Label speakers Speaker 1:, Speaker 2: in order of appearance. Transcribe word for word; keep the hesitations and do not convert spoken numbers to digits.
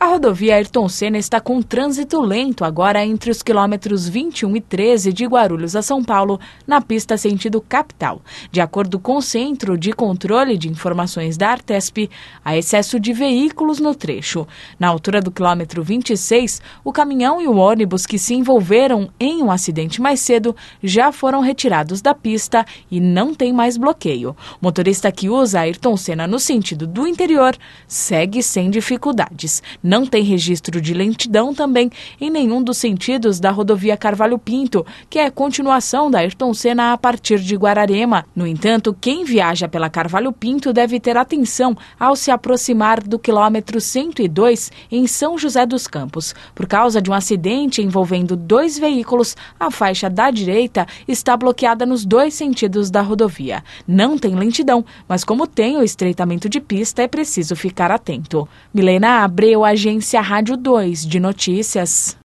Speaker 1: A rodovia Ayrton Senna está com trânsito lento agora entre os quilômetros vinte e um e treze de Guarulhos a São Paulo, na pista sentido capital. De acordo com o Centro de Controle de Informações da Artesp, há excesso de veículos no trecho. Na altura do quilômetro vinte e seis, o caminhão e o ônibus que se envolveram em um acidente mais cedo já foram retirados da pista e não tem mais bloqueio. O motorista que usa a Ayrton Senna no sentido do interior segue sem dificuldades. Não tem registro de lentidão também em nenhum dos sentidos da rodovia Carvalho Pinto, que é a continuação da Ayrton Senna a partir de Guararema. No entanto, quem viaja pela Carvalho Pinto deve ter atenção ao se aproximar do quilômetro cento e dois em São José dos Campos. Por causa de um acidente envolvendo dois veículos, a faixa da direita está bloqueada nos dois sentidos da rodovia. Não tem lentidão, mas como tem o estreitamento de pista, é preciso ficar atento. Milena Abreu, Agência Rádio dois de Notícias.